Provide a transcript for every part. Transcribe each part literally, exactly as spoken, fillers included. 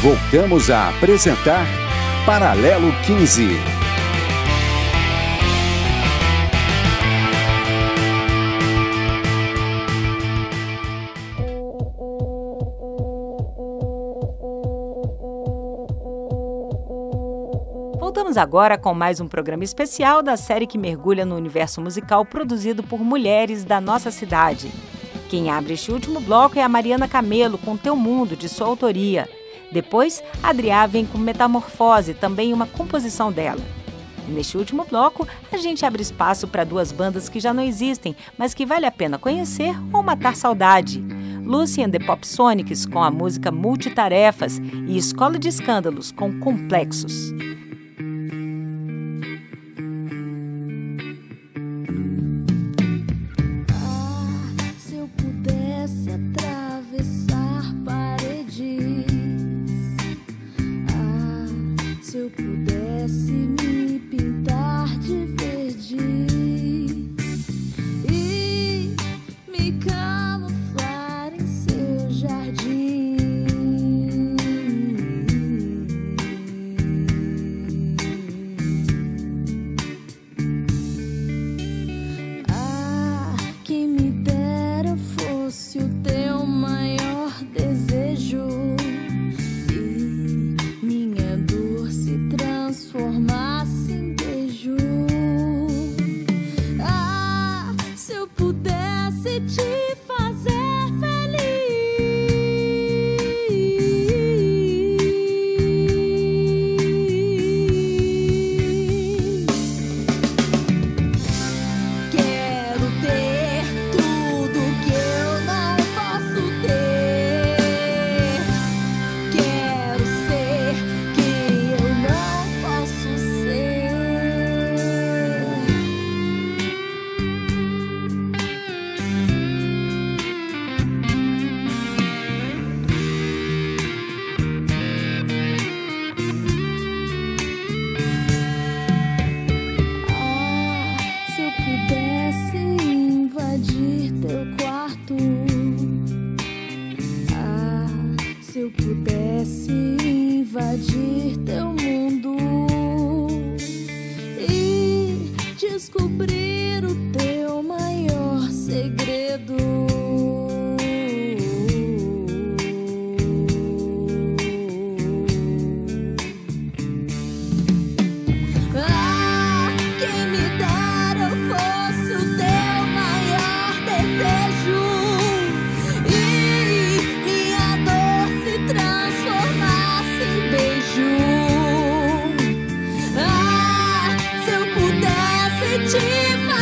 Voltamos a apresentar Paralelo quinze. Voltamos agora com mais um programa especial da série que mergulha no universo musical produzido por mulheres da nossa cidade. Quem abre este último bloco é a Mariana Camelo, com Teu Mundo, de sua autoria. Depois, a Adriá vem com Metamorfose, também uma composição dela. E neste último bloco, a gente abre espaço para duas bandas que já não existem, mas que vale a pena conhecer ou matar saudade. Lucy and the Popsonics, com a música Multitarefas, e Escola de Escândalos, com Complexos. Te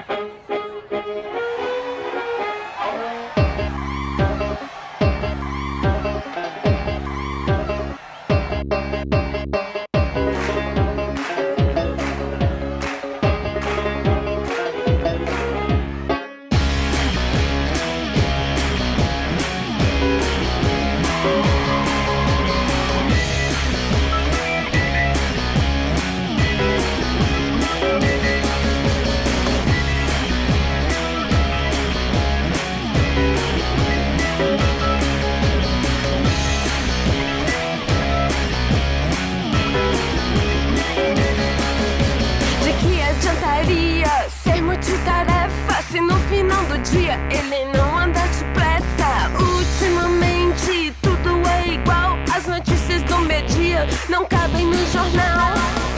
Ele não anda depressa. Ultimamente tudo é igual. As notícias do meio-dia não cabem no jornal.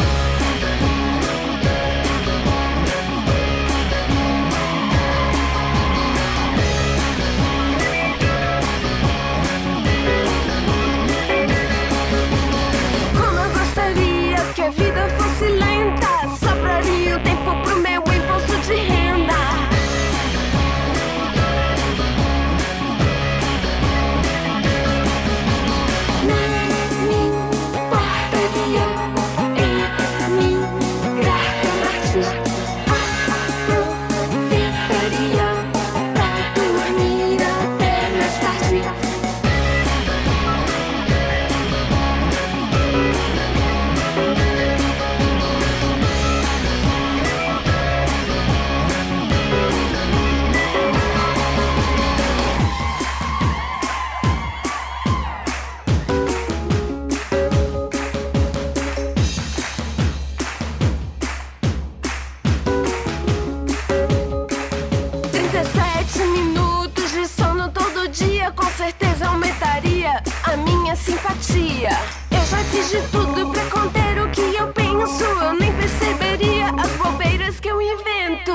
Como eu gostaria que a vida fosse lenta, sobraria o tempo pro meu imposto de renda. Com certeza aumentaria a minha simpatia. Eu já fiz de tudo pra conter o que eu penso. Eu nem perceberia as bobeiras que eu invento.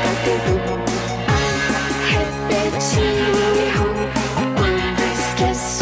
Esqueço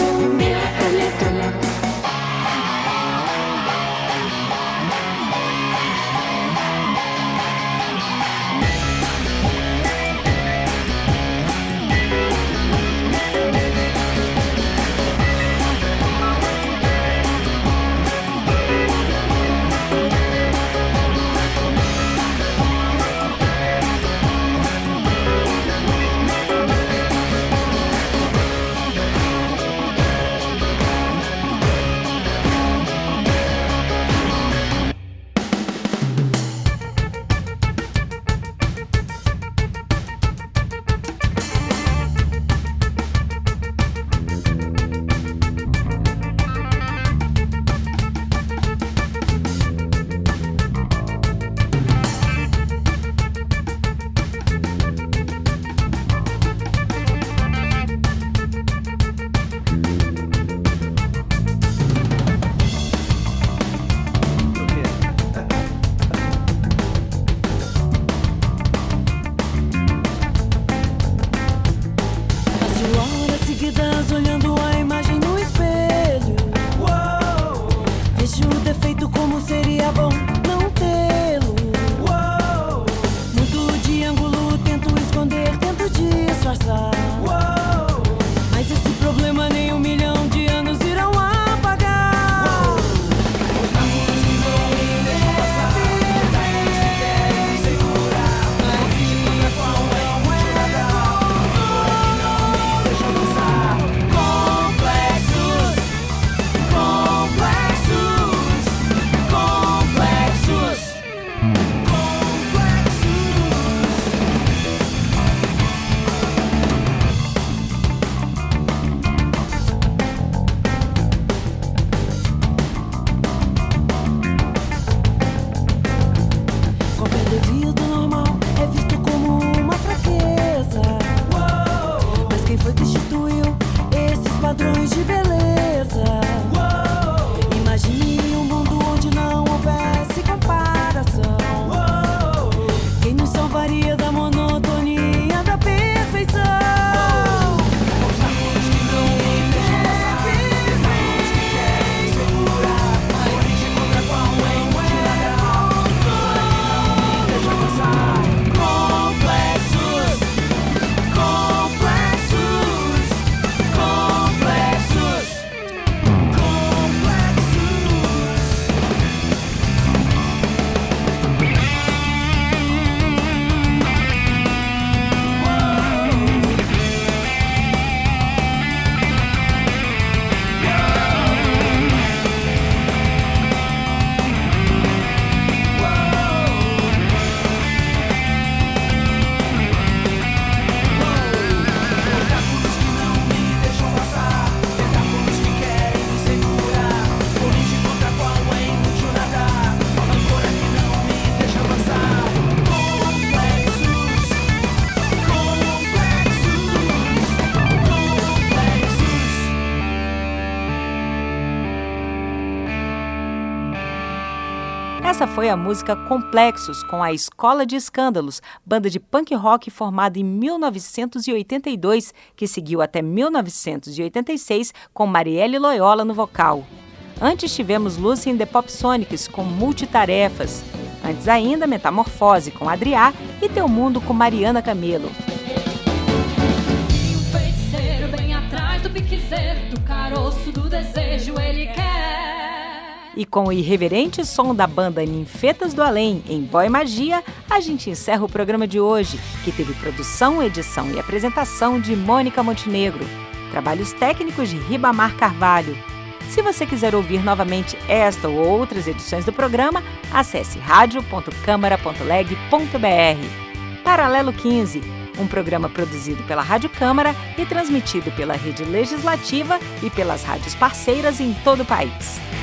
Essa foi a música Complexos, com a Escola de Escândalos, banda de punk rock formada em mil novecentos e oitenta e dois, que seguiu até mil novecentos e oitenta e seis com Marielle Loyola no vocal. Antes tivemos Lucy and the Popsonics com Multitarefas. Antes ainda, Metamorfose com Adriá e Teu Mundo com Mariana Camelo. E o feiticeiro bem atrás do piquezeiro, do caroço do desejo ele quer. E com o irreverente som da banda Ninfetas do Além, em Boy Magia, a gente encerra o programa de hoje, que teve produção, edição e apresentação de Mônica Montenegro. Trabalhos técnicos de Ribamar Carvalho. Se você quiser ouvir novamente esta ou outras edições do programa, acesse radio ponto câmara ponto leg ponto br. Paralelo quinze, um programa produzido pela Rádio Câmara e transmitido pela Rede Legislativa e pelas rádios parceiras em todo o país.